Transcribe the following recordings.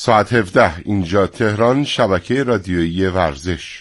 ساعت 17 اینجا تهران، شبکه رادیویی ورزش.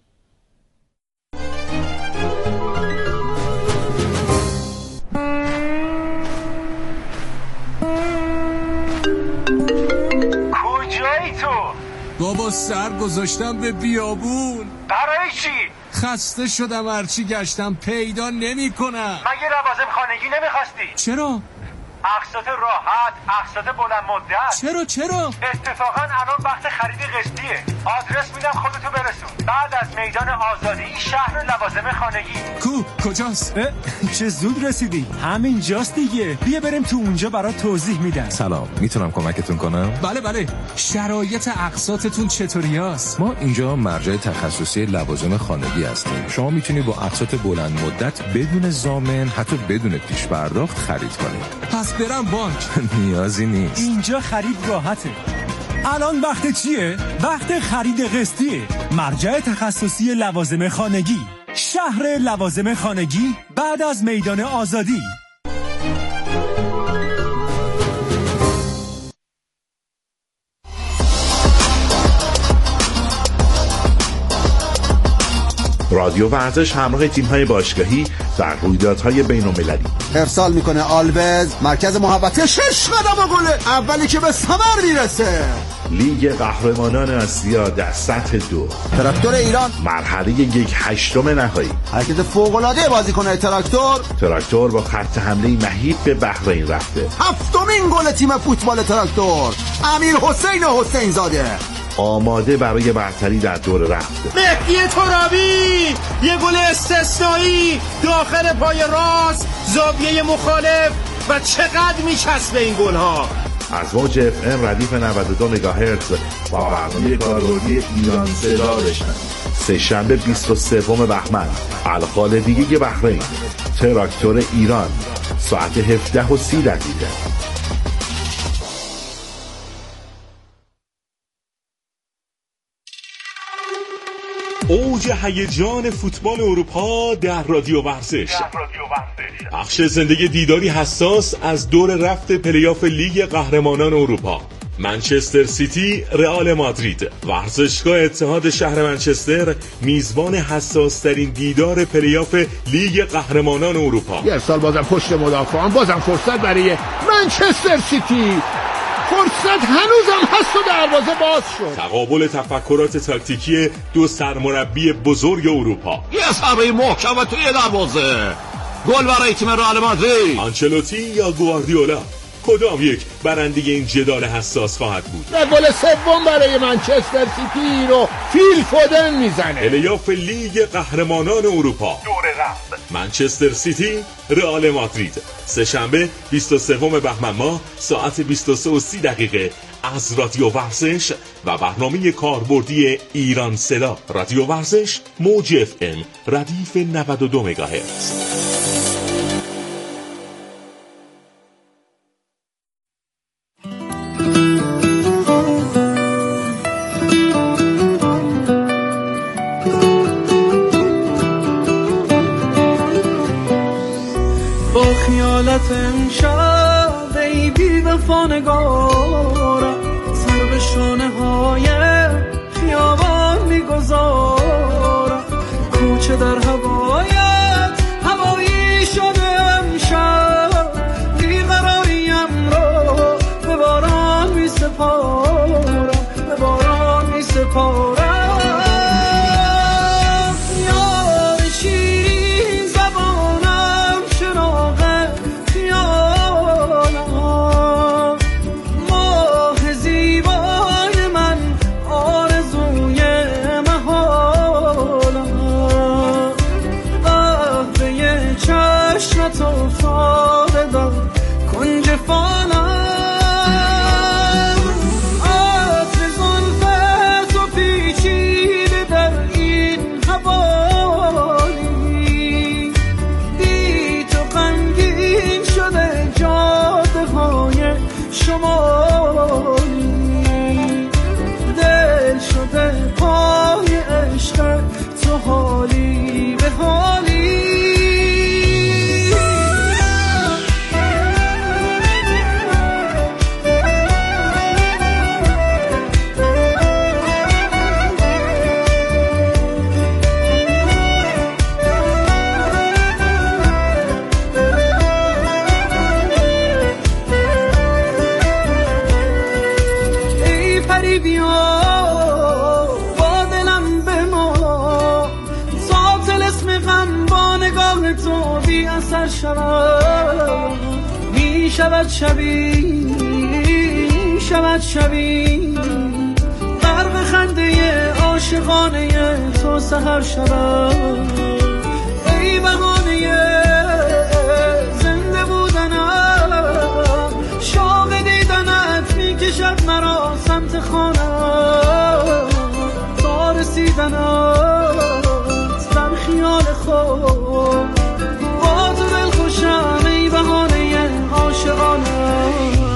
کجایی تو؟ بابا سر گذاشتم به بیابون. برای چی؟ خسته شدم، هرچی گشتم پیدا نمی کنم. مگه لوازم خانگی نمیخواستی؟ چرا؟ اقساط راحت، اقساط بلند مدت. چرا؟ اتفاقا الان وقت خرید قسطیه. آدرس میدم خودتو برسون. بعد از میدان آزادی شهر لوازم خانگی. کجاست؟ چه زود رسیدی. همین جاست دیگه. بیا بریم تو اونجا برات توضیح میدم. سلام، میتونم کمکتون کنم؟ بله. شرایط اقساطتون چطوری است؟ ما اینجا مرجع تخصصی لوازم خانگی هستیم. شما میتونید با اقساط بلند مدت بدون ضامن، حتی بدون پیش پرداخت خرید کنید. پس برم بانک؟ نیازی نیست. اینجا خرید راحته. الان وقت چیه؟ وقت خرید قسطیه. مرجع تخصصی لوازم خانگی، شهر لوازم خانگی بعد از میدان آزادی. رادیو ورزش همراه تیم‌های باشگاهی در رویدادهای بین‌المللی ارسال میکنه. آلوز مرکز محوطه 6 قدم و گل اولی که به ثمر میرسه. لیگ قهرمانان آسیا در سطح 2. تراکتور ایران مرحله 1/8 نهایی. حرکت فوق‌العاده بازیکن تراکتور با خط حمله مهیب به بحرین رفته. 7مین گل تیم فوتبال تراکتور امیر حسین زاده آماده برای برتری در دور رفت. مهدی ترابی یه گل استثنایی داخل پای راست، زاویه مخالف و چقدر میچسبه این گل ها. از موج FM ردیف 92 مگاهرتز با برنامه کاربردی ایران صدا بشنوید. سه‌شنبه 23 بهمن، الخالدیگه بحرین، تراکتور ایران، ساعت 17:30. اوج هیجان فوتبال اروپا در رادیو ورزش. بخش زندگی دیداری حساس از دور رفت پلی‌آف لیگ قهرمانان اروپا. منچستر سیتی، رئال مادرید. ورزشگاه اتحاد شهر منچستر میزبان حساس‌ترین دیدار پلی‌آف لیگ قهرمانان اروپا. یه سال بازم پشت مدافعان، بازم فرصت برای منچستر سیتی. فرصت هنوزم هست و دروازه باز شد. تقابل تفکرات تاکتیکی دو سرمربی بزرگ اروپا. یه ضربه محکم توی دروازه. گل برای تیم رئال مادرید. آنچلوتی یا گواردیولا، کدام یک برنده این جدال حساس خواهد بود؟ گل سوم برای منچستر سیتی رو فیل فودن میزنه. پلی‌آف لیگ قهرمانان اروپا، دور رفت. منچستر سیتی، رئال مادرید. سه‌شنبه 23 بهمن ماه ساعت 23:30 از رادیو ورزش و برنامه کاربردی ایران صدا. رادیو ورزش، موج FM ردیف 92 مگاهرتز. امشب ای بی وفا نگارم، سر به شانه های خیابان میگذارم. کوچه در هوایت هوایی شده امشب، بیقراریم رو به باران میسپارم، به باران میسپارم. عطر زلفت و بی بیا با دلم به ما ساطل اسم غم با نگاه تو بی اثر شود می شود شبی غرق خنده عاشقانه تو سحر شود ای بهانه زنده بودنم شوق دیدنت میکشد مرا سمت خانم تا رسیدنت در خیال خود با تو دل خوشم ای بهانه عاشقانم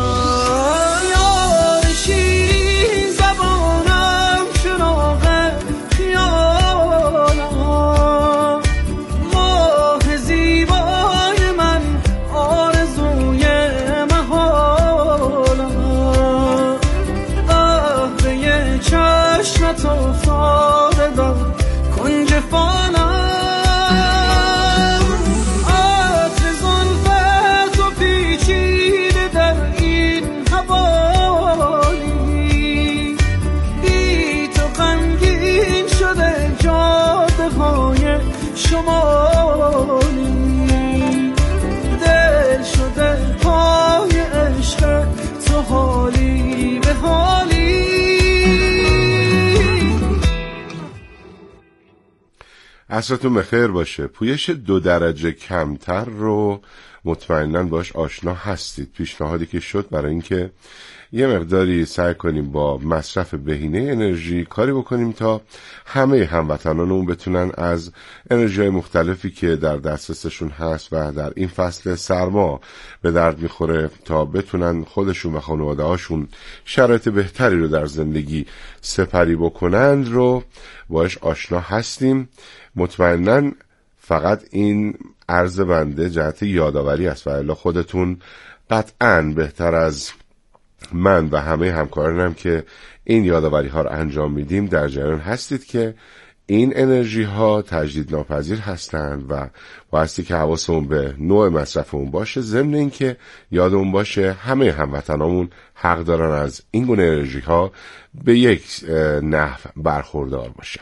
عصرتون بخیر باشه. پویش 2 درجه کمتر رو مطمئناً باش آشنا هستید. پیشنهادی که شد برای اینکه یه مقداری سعی کنیم با مصرف بهینه انرژی کاری بکنیم تا همه هموطنانمون بتونن از انرژی‌های مختلفی که در دسترسشون هست و در این فصل سرما به درد میخوره تا بتونن خودشون و خانواده‌هاشون شرایط بهتری رو در زندگی سپری بکنند رو باش آشنا هستیم. مطمئناً فقط این عرض بنده جهت یادآوری است و الا خودتون قطعاً بهتر از من و همه همکارانم که این یادآوری ها رو انجام میدیم در جریان هستید که این انرژی ها تجدید ناپذیر هستند و بایستی که حواسمون به نوع مصرفمون باشه، ضمن این که یادمون باشه همه هموطنامون حق دارن از این گونه انرژی ها به یک نحو برخوردار باشن.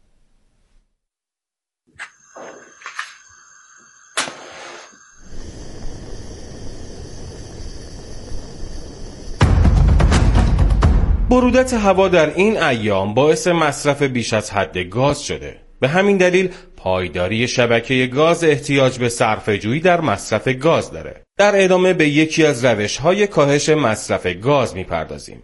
برودت هوا در این ایام باعث مصرف بیش از حد گاز شده. به همین دلیل پایداری شبکه گاز احتیاج به صرفه‌جویی در مصرف گاز داره. در ادامه به یکی از روش‌های کاهش مصرف گاز می‌پردازیم.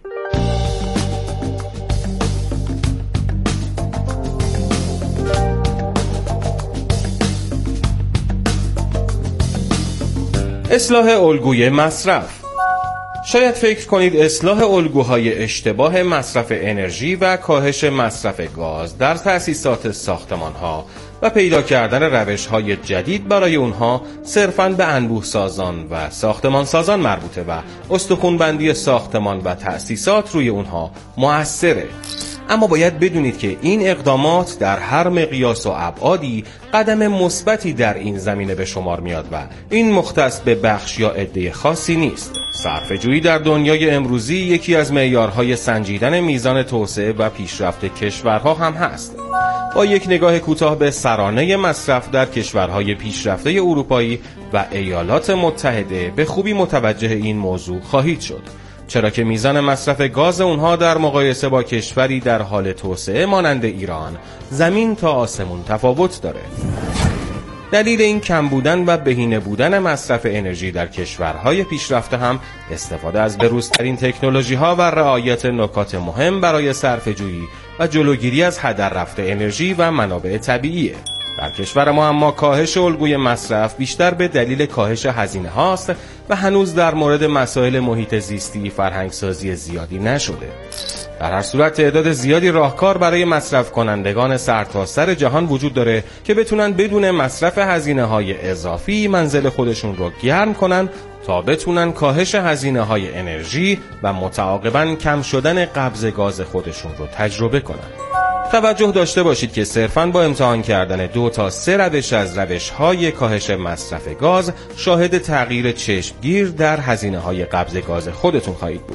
اصلاح الگوی مصرف. شاید فکر کنید اصلاح الگوهای اشتباه مصرف انرژی و کاهش مصرف گاز در تأسیسات ساختمان‌ها و پیدا کردن روش‌های جدید برای اونها صرفاً به انبوه‌سازان و ساختمان‌سازان مربوطه و استخوان‌بندی ساختمان و تأسیسات روی اونها مؤثره. اما باید بدونید که این اقدامات در هر مقیاس و ابعادی قدم مثبتی در این زمینه به شمار میاد و این مختص به بخش یا عده خاصی نیست. صرفه‌جویی در دنیای امروزی یکی از معیارهای سنجیدن میزان توسعه و پیشرفت کشورها هم هست. با یک نگاه کوتاه به سرانه مصرف در کشورهای پیشرفته اروپایی و ایالات متحده به خوبی متوجه این موضوع خواهید شد، چرا که میزان مصرف گاز اونها در مقایسه با کشوری در حال توسعه مانند ایران زمین تا آسمون تفاوت داره. دلیل این کم بودن و بهینه بودن مصرف انرژی در کشورهای پیشرفته هم استفاده از بروزترین تکنولوژی‌ها و رعایت نکات مهم برای صرفه‌جویی و جلوگیری از هدر رفت انرژی و منابع طبیعیه. در کشور ما اما کاهش الگوی مصرف بیشتر به دلیل کاهش هزینه هاست و هنوز در مورد مسائل محیط زیستی فرهنگسازی زیادی نشده. در هر صورت تعداد زیادی راهکار برای مصرف کنندگان سرتاسر جهان وجود داره که بتونن بدون مصرف هزینه‌های اضافی منزل خودشون رو گرم کنن تا بتونن کاهش هزینه‌های انرژی و متعاقباً کم شدن قبض گاز خودشون رو تجربه کنن. توجه داشته باشید که صرفاً با امتحان کردن 2 تا 3 روش از روش‌های کاهش مصرف گاز شاهد تغییر چشمگیر در هزینه‌های قبض گاز خودتون خواهید بود.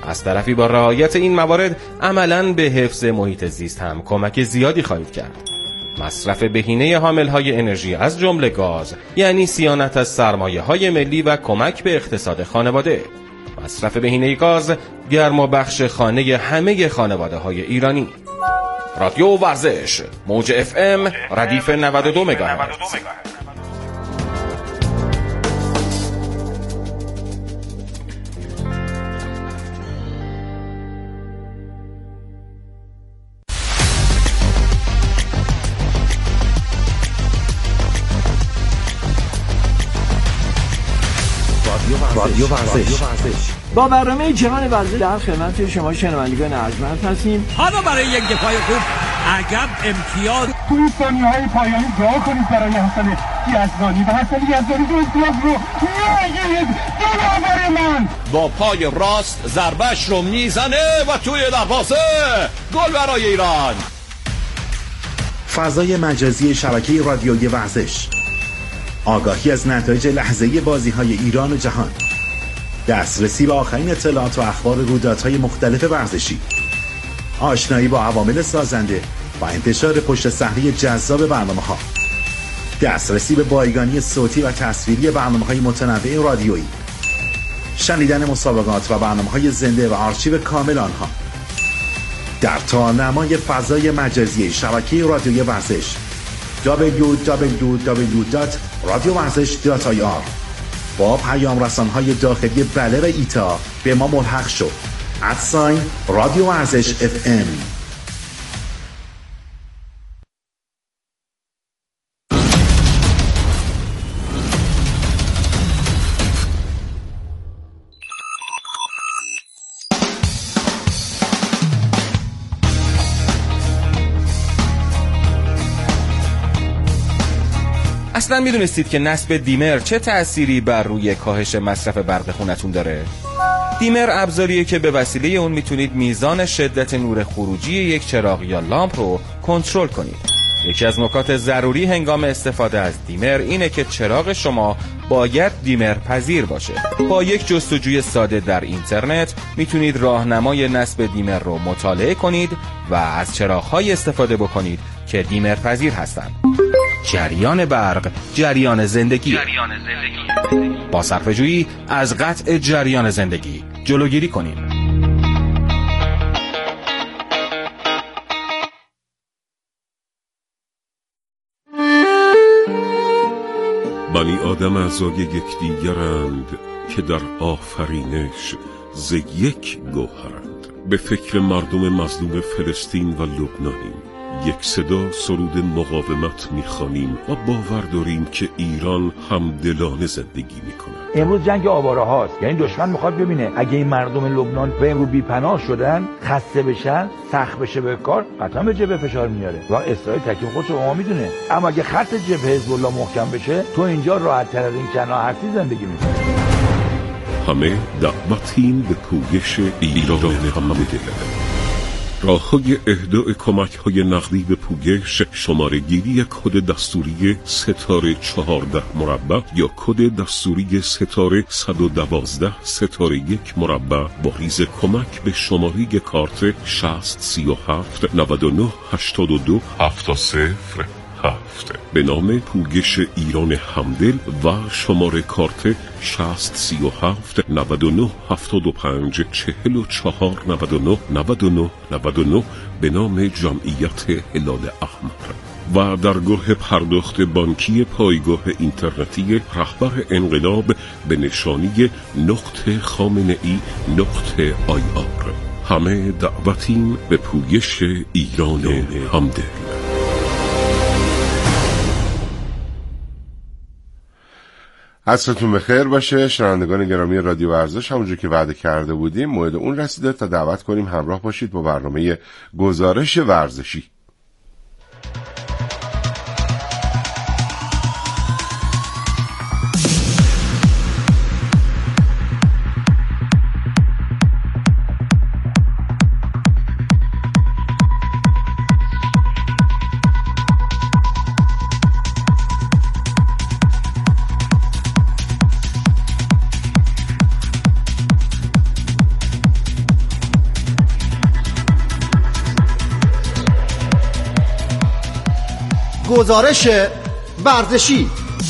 از طرفی با رعایت این موارد عملاً به حفظ محیط زیست هم کمک زیادی خواهید کرد. مصرف بهینه حامل‌های انرژی از جمله گاز یعنی صیانت از سرمایه‌های ملی و کمک به اقتصاد خانواده. مصرف بهینه گاز گرما بخش خانه همه خانواده‌های ایرانی. رادیو ورزش موج FM ردیف 92 مگاهرتز. رادیو ورزش با برنامه جهان ورزش در خدمت شما شنوندگان ارجمند هستیم. حالا برای یک دفاع خوب عقب امتیاز توی ثانیه‌های پایانی دعا کنید برای حسن یزدانی و حسن یزدانی دو امتیاز رو میگیرید. جلوبر من با پای راست ضربش رو میزنه و توی دروازه گل برای ایران. فضای مجازی شبکه رادیویی ورزش، آگاهی از نتایج لحظه‌ای بازی‌های ایران و جهان، دسترسی به آخرین اطلاعات و اخبار رویدادهای مختلف ورزشی، آشنایی با عوامل سازنده و انتشار پشت صحنه جذاب برنامه‌ها، دسترسی به بایگانی صوتی و تصویری برنامه‌های متنوع رادیویی، شنیدن مسابقات و برنامه‌های زنده و آرشیو کامل آنها در تارنمای فضای مجازی شبکه رادیویی ورزش www.radiovarzesh.ir با پیام رسانهای داخلی بله و ایتا به ما ملحق شد. رادیو ورزش FM. اصلا میدونستید که نصب دیمر چه تأثیری بر روی کاهش مصرف برق خونتون داره؟ دیمر ابزاریه که به وسیله اون میتونید میزان شدت نور خروجی یک چراغ یا لامپ رو کنترل کنید. یکی از نکات ضروری هنگام استفاده از دیمر اینه که چراغ شما باید دیمر پذیر باشه. با یک جستجوی ساده در اینترنت میتونید راهنمای نصب دیمر رو مطالعه کنید و از چراغ‌های استفاده بکنید که دیمر پذیر هستند. جریان برق، جریان زندگی. با صرفه‌جویی از قطع جریان زندگی جلوگیری کنیم. بنی آدم اعضای یکدیگرند که در آفرینش ز یک گوهرند. به فکر مردم مظلوم فلسطین و لبنانیم. یک صدا سرود مقاومت میخوانیم و باور داریم که ایران همدلانه زندگی میکنه. امروز جنگ آواره هاست، یعنی دشمن میخواد ببینه اگه این مردم لبنان به امروز بی‌پناه شدن، خسته بشن، سخت بشه به کار، قطعا به جبهه فشار میاره و اسرائیل تکلیف خودش رو ما میدونه. اما اگه خط جبهه حزب الله محکم بشه، تو اینجا راحت تر از این کنار هستی زندگی میکنی. همه دعوتیم به پویش ایران همدل. راه‌های اهدای کمک‌های نقدی به پویش شماره گیری کد دستوری ستاره 14 مربع یا کد دستوری ستاره 112 ستاره 1 مربع با ریز کمک به شماره کارت 6037 99 82 70 به نام پویش ایران همدل و شماره کارت 6037 99 75 44 99 99 99 به نام جمعیت هلال احمر و درگاه پرداخت بانکی پایگاه اینترنتی رهبر انقلاب به نشانی .خامنه‌ای.IR. همه دعوتیم به پویش ایران همدل. عصرتون بخیر باشه شنوندگان گرامی رادیو ورزش. همونجور که وعده کرده بودیم موعد اون رسیده تا دعوت کنیم همراه باشید با برنامه گزارش ورزشی. گزارش ورزشی.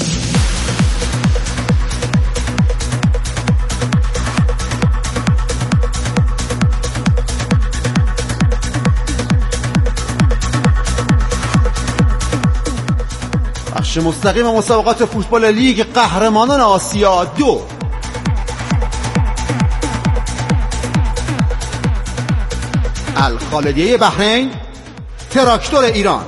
بخش مستقیم مسابقات فوتبال لیگ قهرمانان آسیا 2. الخالدیه بحرین، تراکتور ایران.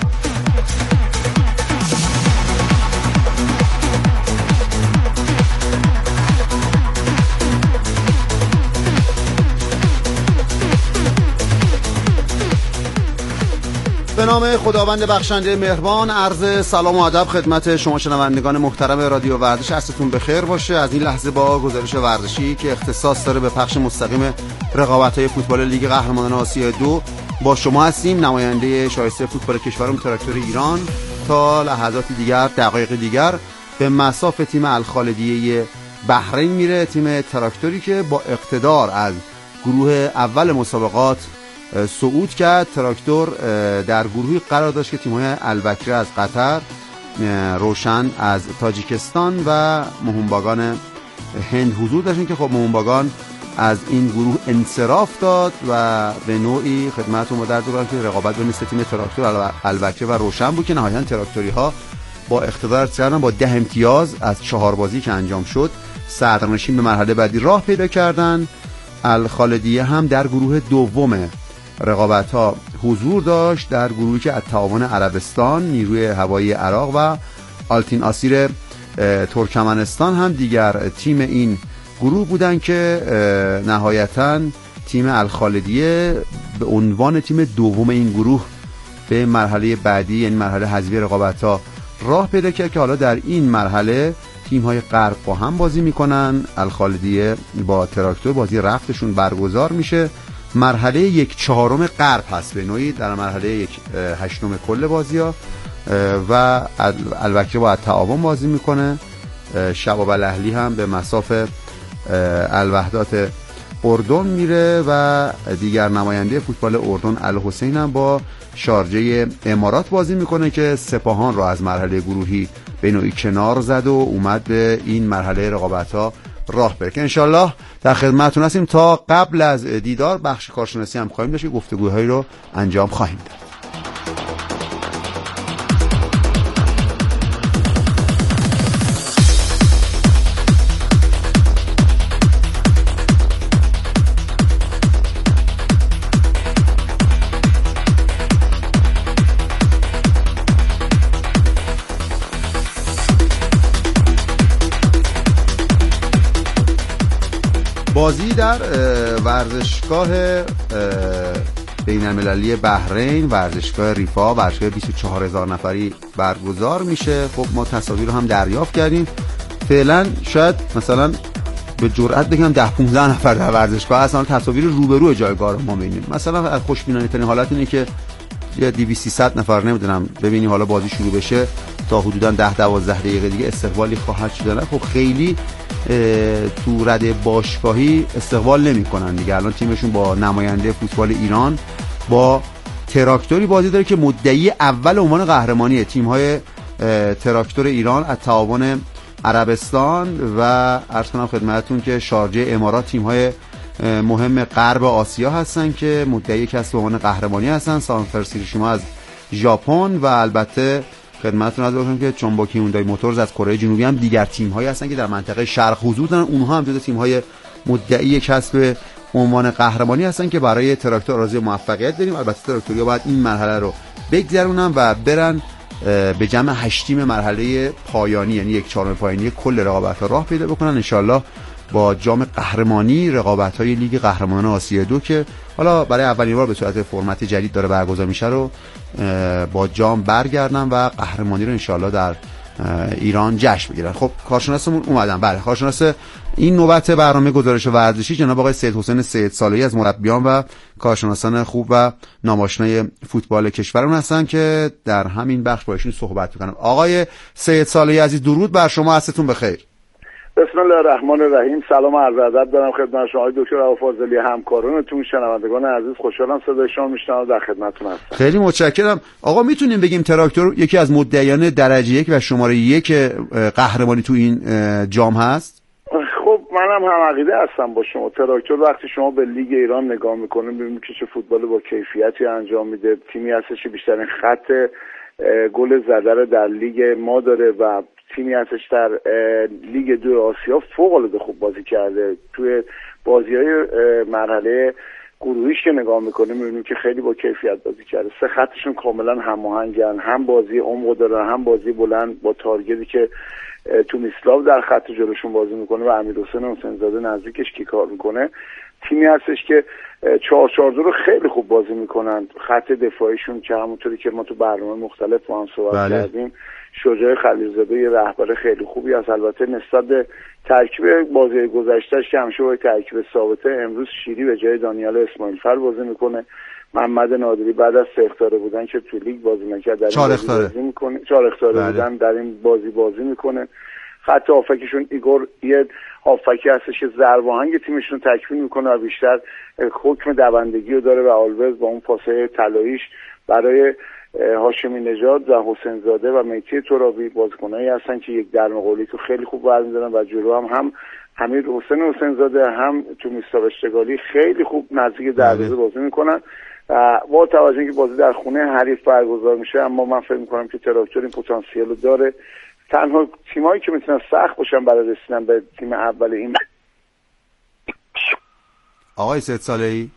به نام خداوند بخشنده مهربان، عرض سلام و ادب خدمت شما شنوندگان محترم رادیو ورزش. عصرتون بخیر باشه. از این لحظه با گزارش ورزشی که اختصاص داره به پخش مستقیم رقابت‌های فوتبال لیگ قهرمانان آسیا 2 با شما هستیم. نماینده شایسته فوتبال کشورم تراکتور ایران تا لحظات دیگر، دقایق دیگر به مصاف تیم الخالدیه بحرین میره. تیم تراکتوری که با اقتدار از گروه اول مسابقات صعود کرد. تراکتور در گروهی قرار داشت که تیم‌های البکره از قطر، روشن از تاجیکستان و موهومباگان هند حضور داشتن که خب موهومباگان از این گروه انصراف داد و به نوعی خدمتتون در دوران که رقابت بین تیم تراکتور البکره و روشن بود که نهایتاً تراکتوری ها با اقتدار کردن با 10 امتیاز از 4 بازی که انجام شد صدرنشین به مرحله بعدی راه پیدا کردن. الخالدیه هم در گروه دوم رقابت ها حضور داشت، در گروهی که از تعاون عربستان، نیروی هوایی عراق و آلتین آسیر ترکمنستان هم دیگر تیم این گروه بودن که نهایتاً تیم الخالدیه به عنوان تیم دوم این گروه به مرحله بعدی یعنی مرحله حذفی رقابت ها راه پیدا کرد که حالا در این مرحله تیم های غرب با هم بازی میکنن. الخالدیه با تراکتور بازی رفتشون برگزار میشه. مرحله 1/4 غرب هست به نوعی، در مرحله 1/8 کل بازی ها و البکره با تعاون بازی میکنه. شباب الاهلی هم به مصاف الوحدات اردن میره و دیگر نماینده فوتبال اردن الحسین هم با شارجه امارات بازی میکنه که سپاهان را از مرحله گروهی به نوعی کنار زد و اومد به این مرحله رقابت ها راه بره که انشالله در خدمتتون هستیم. تا قبل از دیدار بخش کارشناسی هم خواهیم داشت، گفتگوهایی رو انجام خواهیم داد. بازی در ورزشگاه بین‌المللی بحرین، ورزشگاه ریفا، ورزشگاه 24,000 نفری برگزار میشه. خب ما تصاویر رو هم دریافت کردیم. فعلا شاید مثلا به جرئت بگم 10-15 نفر در ورزشگاه هستن. تصاویر روبرو جایگاه رو ما می‌بینیم. مثلا از خوشبینانه‌ترین حالت اینه که یه 200-300 نفر نمیدونم ببینیم حالا بازی شروع بشه تا حدوداً 10-12 دقیقه دیگه استقبالی خواهد شد. خب خیلی تو رده باشگاهی استقبال نمی‌کنن دیگه. الان تیمشون با نماینده فوتبال ایران با تراکتوری بازی داره که مدعی اول عنوان قهرمانی تیم‌های تراکتور ایران از تعاون عربستان و عرض کنم خدمتتون که شارجه امارات تیم‌های مهم غرب آسیا هستن که مدعی کسب عنوان قهرمانی هستن. سانفرس هیروشیما از ژاپن و البته خدمتتون عرض کنم که چونباکی هوندای موتورز از کره جنوبی هم دیگر تیم‌هایی هستن که در منطقه شرق حضور دارن. اونها هم جزو تیم‌های مدعی کسب عنوان قهرمانی هستن که برای تراکتور آرزوی موفقیت داریم. البته تراکتوریا باید این مرحله رو بگذرونن و برن به جمع 8 مرحله پایانی یعنی 1/4 پایانی کل رقابت‌ها راه پیدا بکنن انشالله با جام قهرمانی رقابت‌های لیگ قهرمانان آسیا 2 که حالا برای اولین بار به صورت فرمت جدید داره برگزار میشه رو با جام برگردن و قهرمانی رو انشالله در ایران جشن بگیرن. خب کارشناسمون اومدن. بله، کارشناس این نوبت برنامه گزارش ورزشی جناب آقای سید حسین سید صالحی از مربیان و کارشناسان خوب و ناماشنای فوتبال کشورمون هستن که در همین بخش با ایشون صحبت می‌کنم. آقای سید صالحی عزیز درود بر شما، عصرتون بخیر. بسم الله الرحمن الرحیم. سلام و عرض ادب دارم خدمت شما دکتر ابوالفاضلی، همکارانتون، شنوندگان عزیز. خوشحالم صدای شما میشنوم، در خدمتتون هستم. خیلی متشکرم. آقا میتونیم بگیم تراکتور یکی از مدعیان درجه 1 و شماره 1 قهرمانی تو این جام هست؟ خب منم هم عقیده هستم با شما. تراکتور وقتی شما به لیگ ایران نگاه میکنید میبینید که چه فوتبال با کیفیتی انجام میده. تیمی هستش که بیشترین خط گل زده رو در لیگ ما داره و تیمی هستش در لیگ 2 آسیا فوق العاده خوب بازی کرده. توی بازی‌های مرحله گروهیش که نگاه میکنیم میبینیم که خیلی با کیفیت بازی کرده. سه خطشون کاملا هماهنگن، هم بازی عمق دارن، هم بازی بلند با تارگتی که تومیسلاو در خط جلوشون بازی میکنه و امیرحسین حسینزاده نزدیکش کی کار میکنه. تیمی هستش که 4-4-2 رو خیلی خوب بازی میکنن. خط دفاعیشون که همونطوری که ما تو برنامه مختلف با هم صحبت کردیم، شجاع خلیلزاده یه رهبر خیلی خوبی است. البته نسبت به ترکیب بازی گذشتهش که همیشه با ترکیب ثابته، امروز شیری به جای دانیال اسماعیلفر بازی میکنه. محمد نادری بعد از 3 اخطار بودن که تو لیگ بازی نکرد، در این بازی میکنه. 4 اخطار بودن در این بازی میکنه. خط هافکشون ایگور یه هافکی هستش که ضرباهنگ تیمشون تکمیل میکنه و بیشتر حکم دوندگی رو داره و آلوز با اون پاسه طلاییش برای هاشمی نژاد و حسین زاده و میتی ترابی بازیکنایی هستن که یک درم قولی تو خیلی خوب برمی‌دارن و جلو هم امیر حسین زاده هم تو میستاوشتگالی خیلی خوب نزدیک دروازه بازی میکنن. با توجه که بازی در خونه حریف برگزار میشه، اما من فکر میکنم که تراکتور این پتانسیل رو داره. تنها تیمایی که میتونن سخت باشن برای رسیدن به تیم اول این آقای سید صالحی.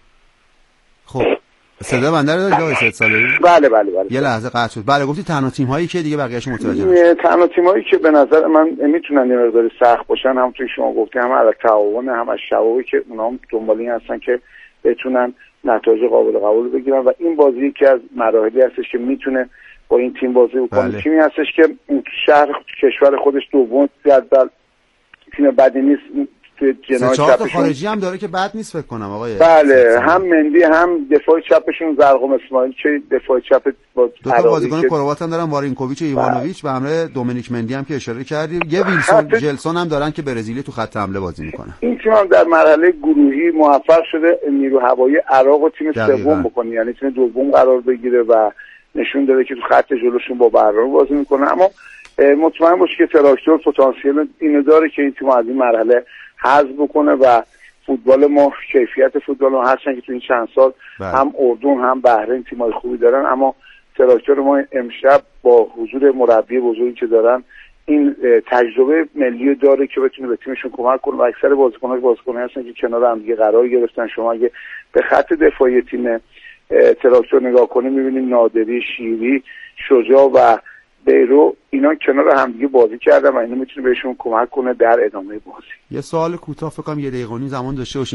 خب صدا بنده رو دارید آقای سید صالحی؟ بله. یه لحظه قطع شد. بله گفتی تنها تیم‌هایی که دیگه بقیه‌اش متوجه نشدن. تنها تیم‌هایی که به نظر من میتونن یه مقدار سخت باشن، همونطور شما گفتید، هم از تعاون، هم از شبابی که اونها هم دنبال این هستن که بتونن نتایج قابل قبول بگیرن و این بازی یکی از مراحلی هستش که میتونه با این تیم بازی بکنه. تیمی هستش که شهر کشور خودش دوم جدول، تیم بدی نیست. جناح چپشون خارجی هم داره که بد نیست فکر کنم آقای. بله، هم مندی هم دفاع چپشون زرقم اسماعیل که دفاع چپ با دو تا بازیکن کروات هم دارن، وارینکوویچ و ایوانوویچ، به همراه دومینیک مندی هم که اشاره کردیم. یه ویلسون جلسون هم دارن که برزیلی تو خط حمله بازی میکنه. این تیم هم در مرحله گروهی موفق شده نیرو هوایی عراق و تیم سوم بکنه، یعنی تیم دوم قرار بگیره و نشون داده که تو خط جلوشون با برنامه بازی میکنه. اما مطمئن باشه که تراکتور پتانسیل اینو داره که این تیم از این مرحله حذف بکنه و فوتبال ما، کیفیت فوتبال ما، هرچند که تو این چند سال هم اردن هم بحرین تیمای خوبی دارن، اما تراکتور ما امشب با حضور مربی بزرگی که دارن این تجربه ملی داره که بتونه به تیمشون کمک کنه و اکثر بازیکن‌ها هستن که کنار هم دیگه قرار گرفتن. شما اگه به خط دفاعی تیم تراکتور نگاه کنید می‌بینید نادری، شیری، شجاع و بیرو اینا کنار هم دیگه بازی کردن و اینا میتونه بهشون کمک کنه در ادامه بازی. یه سوال کوتاه فکر کنم 1 دقیقه و نیم زمان داشته باشیم.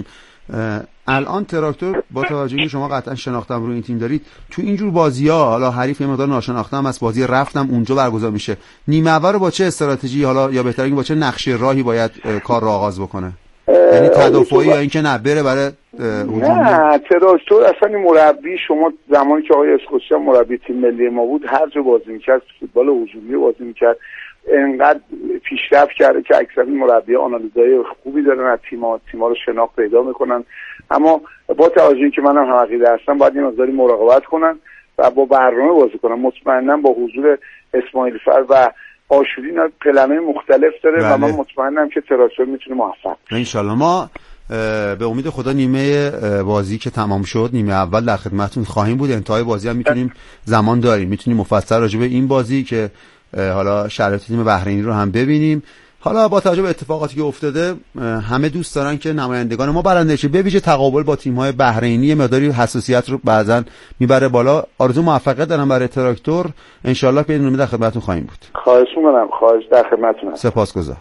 الان تراکتور با توجه که شما قطعا شناختم رو این تیم دارید، تو اینجور بازی‌ها حالا حریف یه مقدار ناشناخته هم از بازی رفتم اونجا برگزار میشه، نیمه اول رو با چه استراتژی، حالا یا بهتره با چه نقشه راهی باید کار رو آغاز بکنه؟ یعنی تدافعی یا اینکه نه بره برای هجومی؟ نه، تراکتور اصلا این مربی، شما زمانی که آقای اسکوچیا مربی تیم ملی ما بود هر جا بازی می‌کرد فوتبال هجومی بازی می‌کرد. انقدر پیشرفت کرده که اکثر مربی‌ها آنالیزهای خوبی دارن از تیم‌ها رو شناخت پیدا می‌کنن. اما با توجه که منم هم عقیده هستم باید این مقداری مراقبت کنن و با برنامه بازی کنن. مطمئناً با حضور اسماعیل فر و آشوری اینا کلمه مختلف داره و من مطمئنم که تراکتور میتونه موفق بشه. ان شاءالله. ما به امید خدا نیمه بازی که تمام شد، نیمه اول در خدمتتون خواهیم بود. انتهای بازی هم میتونیم زمان داریم، میتونیم مفصل راجع به این بازی که حالا شرایط تیم بحرینی رو هم ببینیم. حالا با توجه به اتفاقاتی که افتاده همه دوست دارن که نمایندگان ما برنده شه، به ویژه تقابل با تیم‌های بحرینی مقداری حساسیت رو بعضن میبره بالا. آرزو موفقیت دارم برای تراکتور، ان شاءالله که در خدمتتون خواهیم بود. خواهش می‌کنم، خواهش، در خدمتتونم. سپاسگزار.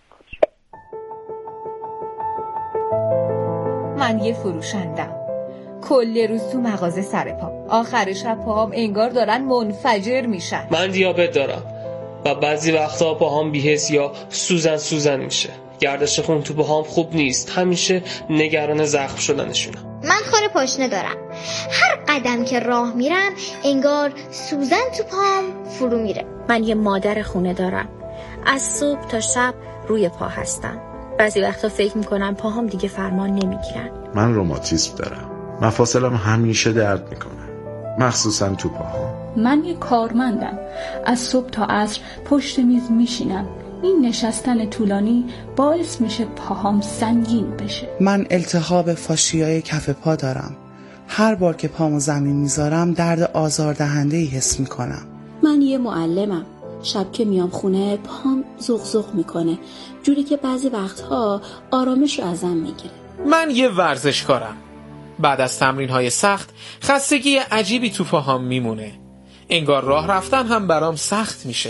من یه فروشندم، کل روز تو مغازه سر پا، آخر شب پاهام انگار دارن منفجر میشن. من دیابت دارم و بعضی وقتا پاهام بی‌حس یا سوزن میشه. گردش خون تو پاهام خوب نیست، همیشه نگران زخم شدنشونم. من خور پاشنه دارم، هر قدم که راه میرم انگار سوزن تو پاهم فرو میره. من یه مادر خونه دارم، از صبح تا شب روی پا هستم. بعضی وقتا فکر میکنم پاهام دیگه فرمان نمیگیرن. من روماتیسم دارم. مفاصلم همیشه درد میکنه، مخصوصا تو پاهام. من یه کارمندم. از صبح تا عصر پشت میز میشینم. این نشستن طولانی باعث میشه پاهام سنگین بشه. من التهاب فاشیای کف پا دارم. هر بار که پامو زمین میذارم درد آزاردهنده‌ای حس میکنم. من یه معلمم. شب که میام خونه پام زغزغ میکنه، جوری که بعضی وقتها آرامش رو ازم میگیره. من یه ورزشکارم. بعد از تمرین‌های سخت خستگی عجیبی تو پاهام میمونه. انگار راه رفتن هم برام سخت میشه.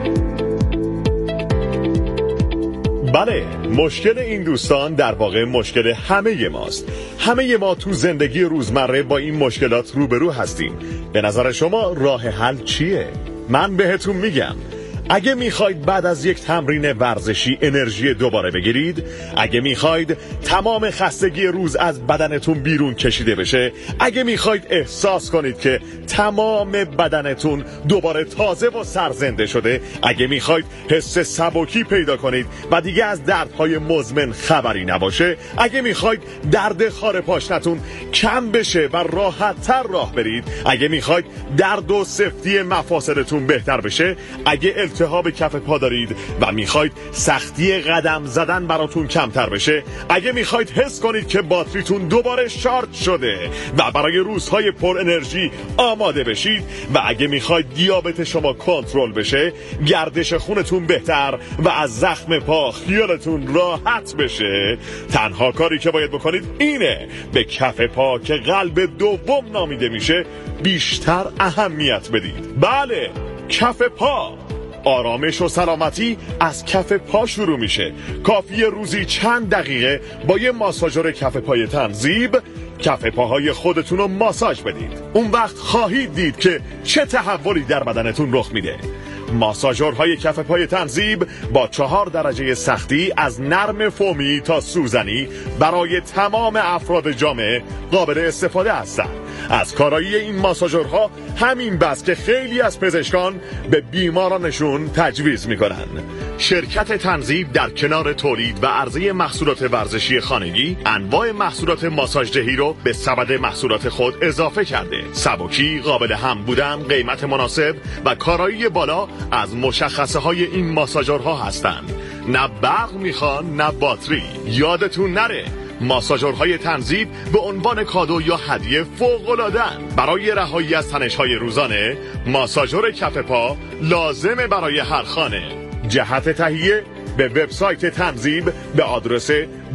بله، مشکل این دوستان در واقع مشکل همه ماست. همه ما تو زندگی روزمره با این مشکلات روبرو هستیم. به نظر شما راه حل چیه؟ من بهتون میگم، اگه میخواید بعد از یک تمرین ورزشی انرژی دوباره بگیرید، اگه میخواید تمام خستگی روز از بدنتون بیرون کشیده بشه، اگه میخواید احساس کنید که تمام بدنتون دوباره تازه و سرزنده شده، اگه میخواید حس سبکی پیدا کنید و دیگه از دردهای مزمن خبری نباشه، اگه میخواید درد خار پاشنتون کم بشه و راحت‌تر راه برید، اگه میخواید درد و سفتی مفاصلتون بهتر بشه، اگه التهاب کف پا دارید و میخواید سختی قدم زدن براتون کمتر بشه، اگه میخواید حس کنید که باتریتون دوباره شارژ شده و برای روزهای پر انرژی آماده بشید، و اگه میخواید دیابت شما کنترل بشه، گردش خونتون بهتر و از زخم پا خیالتون راحت بشه، تنها کاری که باید بکنید اینه به کف پا که قلب دوم نامیده میشه بیشتر اهمیت بدید. بله، کف پا. آرامش و سلامتی از کف پا شروع میشه. کافیه روزی چند دقیقه با یه ماساژور کف پای تنظیب کف پاهای خودتون رو ماساژ بدید. اون وقت خواهید دید که چه تحولی در بدنتون رخ میده. ماساژورهای کف پای تنظیب با 4 درجه سختی از نرم فومی تا سوزنی برای تمام افراد جامعه قابل استفاده هستند. از کارایی این ماساژورها همین بس که خیلی از پزشکان به بیمارانشون تجویز میکنن. شرکت تنظیب در کنار تولید و عرضه محصولات ورزشی خانگی، انواع محصولات ماساژدهی رو به سبد محصولات خود اضافه کرده. سبکی، قابل هم بودن، قیمت مناسب و کارایی بالا از مشخصه های این ماساژورها هستند. نه برق میخوان نه باتری. یادتون نره ماساژورهای تنظیب به عنوان کادو یا هدیه فوق‌العاده‌اند. برای رهایی از تنش‌های روزانه، ماساژور کف پا لازمه برای هر خانه. جهت تهیه به وبسایت تنظیب به آدرس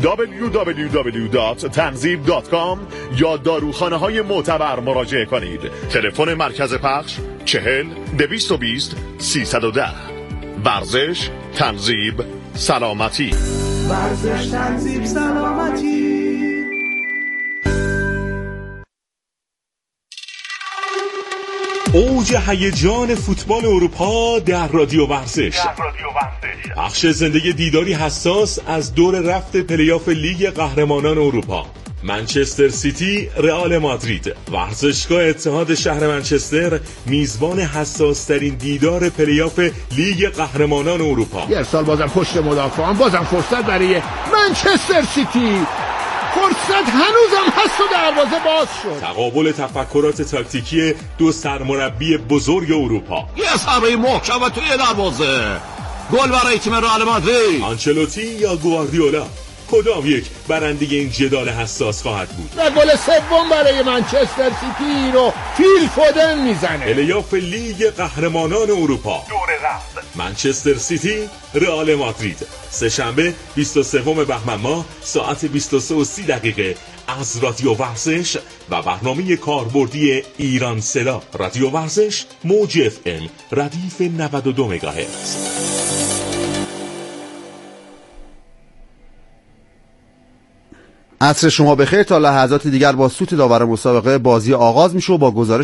www.tanzib.com یا داروخانه‌های معتبر مراجعه کنید. تلفن مرکز پخش 40 220 310. ورزش، تنظیب، سلامتی. ورزش، تنظیب، سلامتی. اوج هیجان فوتبال اروپا در رادیو ورزش. بخش زنده دیداری حساس از دور رفت پلی‌آف لیگ قهرمانان اروپا. منچستر سیتی، رئال مادرید. ورزشگاه اتحاد شهر منچستر میزبان حساس‌ترین دیدار پلی‌آف لیگ قهرمانان اروپا. یه سال بازم پشت مدافعان، بازم فرصت برای منچستر سیتی. فرصت هنوزم هست و دروازه باز شد. تقابل تفکرات تاکتیکی دو سرمربی بزرگ اروپا. یه ضربه محکم توی دروازه. گل برای تیم رئال مادرید. آنچلوتی یا گواردیولا، کدام یک برنده این جدال حساس خواهد بود؟ و گل سوم برای منچستر سیتی رو فیل فودن میزنه. پلی‌آف لیگ قهرمانان اروپا، دور رفت. منچستر سیتی، رئال مادرید. سه‌شنبه 23 بهمن ماه ساعت 23:30 از رادیو ورزش و برنامه کاربردی ایران سلا. رادیو ورزش، موج FM، ردیف 92 مگاهرتز. عصر شما بخیر. تا لحظات دیگر با سوت داور مسابقه بازی آغاز میشه و با گزارش